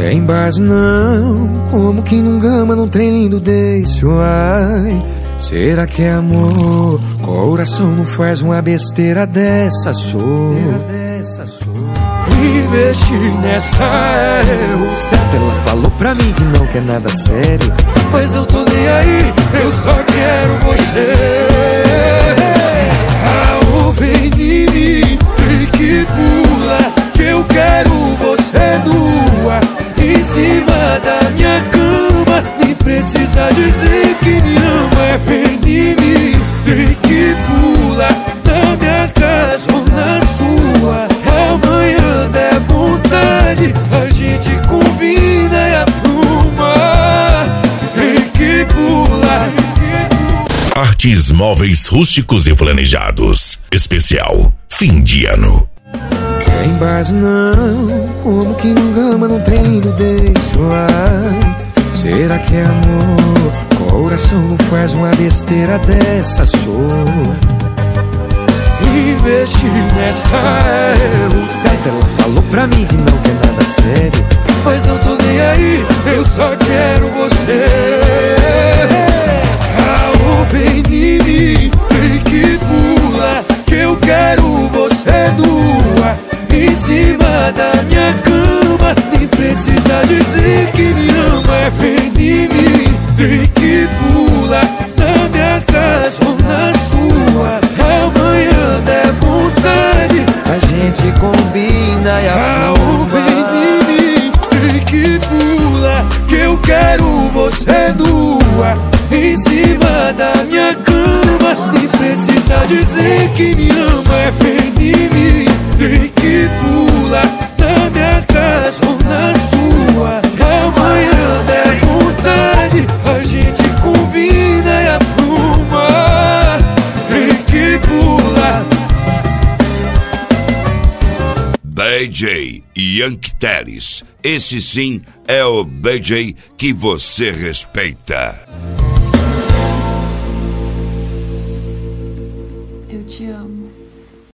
Tem base não, como que num gama, num trem lindo desse, ai. Será que é amor? Coração não faz uma besteira dessa, sou. Investir nessa é o certo. Ela falou pra mim que não quer nada sério, mas não tô nem aí, eu só quero você. Ah, vem em mim e que pula, que eu quero você nua em cima da minha cama. Nem precisa dizer que me ama. Vem em mim e que pula na minha casa ou na sua. Amanhã der vontade, a gente combina e apruma. Vem que pula. Artes móveis rústicos e planejados. Especial fim de ano. Tem base não, como que num gama, num trem lindo desse, ai. Será que é amor? Coração não faz uma besteira dessa, sou. Investir nessa é o certo. Ela falou pra mim que não quer nada sério, mas não tô nem aí, eu só quero você. Ah, vem em mim e que pula, que eu quero você nua em cima da minha cama. Nem precisa dizer que me ama. Vem em mim e que pula na minha casa ou na sua. Amanhã der vontade, a gente combina e arruma. Vem em mim e que pula, que eu quero você nua em cima da minha cama. Nem precisa dizer que me ama. Vem em mim e que pula na minha casa ou na sua. Amanhã der vontade, a gente combina e apruma. Vem que pula. DJ Yankee Teles. Esse sim é o DJ que você respeita. Eu te amo.